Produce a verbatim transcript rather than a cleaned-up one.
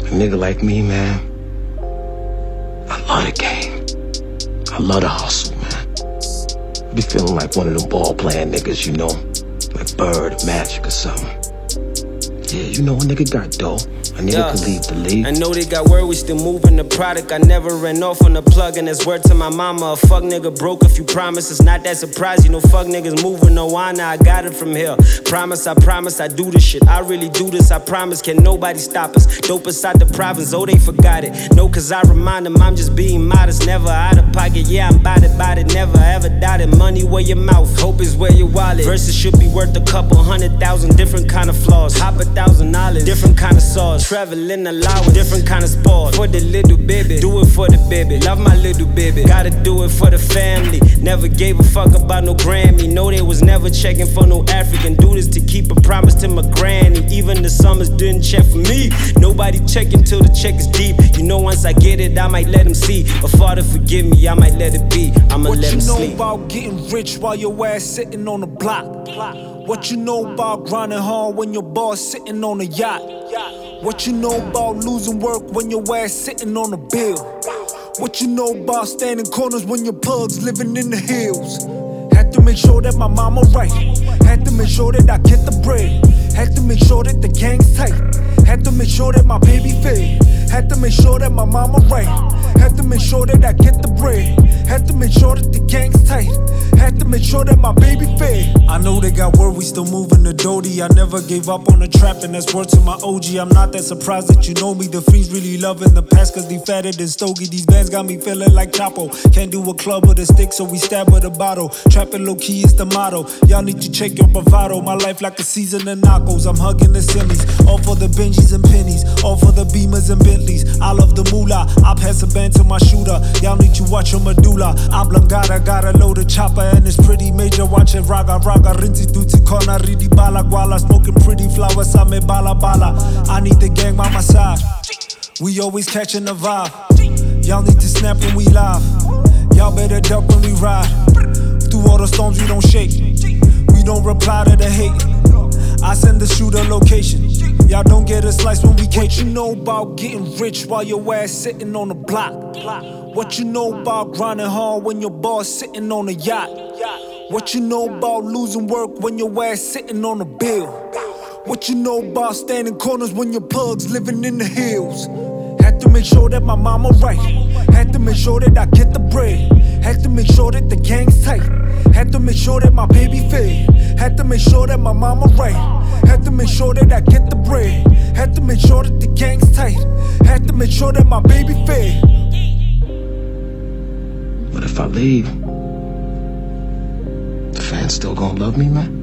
A nigga like me, man, I love the game. I love the hustle, man. I be feeling like one of them ball-playing niggas, you know, like Bird or Magic or something. Yeah, you know a nigga got dough. A nigga Yeah. could leave the league. I know they got word, we still moving the product. I never ran off on the plug, and that's word to my mama. A fuck nigga broke a few promises, not that surprise. You know, fuck niggas moving no honor. I got it from here. Promise, I promise, I do this shit. I really do this, I promise. Can nobody stop us? Dope aside the province, oh, they forgot it. No, cause I remind them I'm just being modest. Never out of pocket, yeah, I'm bout it, bout it. Never ever doubted. Money where your mouth, hope is where your wallet. Verses should be worth a couple hundred thousand. Different kind of flaws. Hop a thousand dollars, different kind of sauce. Traveling allowance, different kind of sport. For the little baby, do it for the baby. Love my little baby, gotta do it for the family. Never gave a fuck about no Grammy. No, they was never checking for no African. Do this to keep a promise to my granny. Even the summers didn't check for me. Nobody checking till the check is deep. You know, once I get it, I might let him see. But Father, forgive me, I might let it be. I'ma let him sleep. What you know about getting rich while your ass sitting on the block? What you know about grinding hard when your boss sitting on a yacht? What you know about losing work when your ass sitting on a bill? What you know about standing corners when your pug's living in the hills? Had to make sure that my mama right. Had to make sure that I get the bread. Had to make sure that the gang's tight. Had to make sure that my baby fed. Had to make sure that my mama right. Had to make sure that I get the bread. Had to make sure that the gang's tight. Had to make sure that my baby fed. I know they got word, we still moving the Dodie. I never gave up on the trap, and that's word to my O G. I'm not that surprised that you know me. The fiends really loving the past, cause they fatter than Stogie. These bands got me feeling like Chapo. Can't do a club with a stick, so we stab with a bottle. Trapping low key is the motto. Y'all need to check your bravado. My life like a season of Narcos. I'm hugging the semis. All for the Benjis and pennies. All for the Beamers and Bentleys. I love the moolah. I pass a band to my shooter. Y'all need to watch your medulla. Oblongata, got a load of chopper and it's pretty major. Watch it raga raga. Rinzi duty corner. Ridi bala guala. Smoking pretty flowers. I me bala bala. I need the gang by my side. We always catching the vibe. Y'all need to snap when we live. Y'all better duck when we ride. Through all the storms we don't shake. We don't reply to the hate. I send the shooter location. Y'all don't get a slice when we cake. What you know about getting rich while your ass sitting on the block? What you know about grinding hard when your boss sitting on a yacht? What you know about losing work when your ass sitting on a bill? What you know about standing corners when your pug's living in the hills? Had to make sure that my mama right. Had to make sure that I get the bread. Had to make sure that the gang's tight. Had to make sure that my baby fed. Had to make sure that my mama right. Had to make sure that I get the bread. Had to make sure that the gang's tight. Had to make sure that my baby fed. But if I leave, the fans still gonna love me, man?